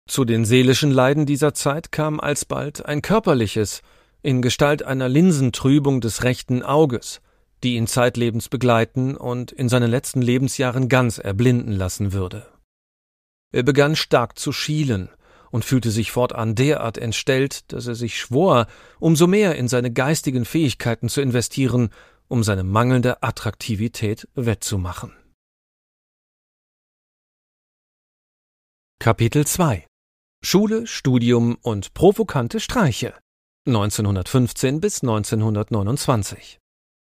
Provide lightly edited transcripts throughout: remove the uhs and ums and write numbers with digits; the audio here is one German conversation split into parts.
Zu den seelischen Leiden dieser Zeit kam alsbald ein körperliches, in Gestalt einer Linsentrübung des rechten Auges, die ihn zeitlebens begleiten und in seinen letzten Lebensjahren ganz erblinden lassen würde. Er begann stark zu schielen und fühlte sich fortan derart entstellt, dass er sich schwor, umso mehr in seine geistigen Fähigkeiten zu investieren, um seine mangelnde Attraktivität wettzumachen. Kapitel 2: Schule, Studium und provokante Streiche 1915 bis 1929.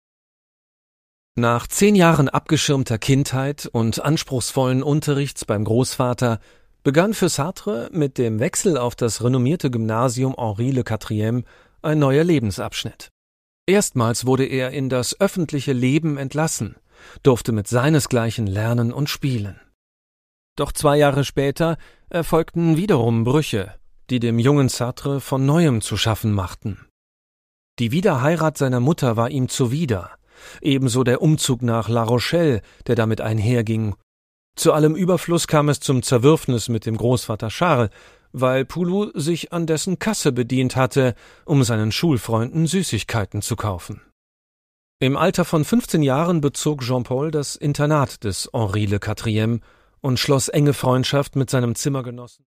Nach 10 Jahren abgeschirmter Kindheit und anspruchsvollen Unterrichts beim Großvater begann für Sartre mit dem Wechsel auf das renommierte Gymnasium Henri Le Quatrième ein neuer Lebensabschnitt. Erstmals wurde er in das öffentliche Leben entlassen, durfte mit seinesgleichen lernen und spielen. Doch 2 Jahre später erfolgten wiederum Brüche, die dem jungen Sartre von Neuem zu schaffen machten. Die Wiederheirat seiner Mutter war ihm zuwider, ebenso der Umzug nach La Rochelle, der damit einherging. Zu allem Überfluss kam es zum Zerwürfnis mit dem Großvater Charles, weil Poulou sich an dessen Kasse bedient hatte, um seinen Schulfreunden Süßigkeiten zu kaufen. Im Alter von 15 Jahren bezog Jean-Paul das Internat des Henri Le Quatrième und schloss enge Freundschaft mit seinem Zimmergenossen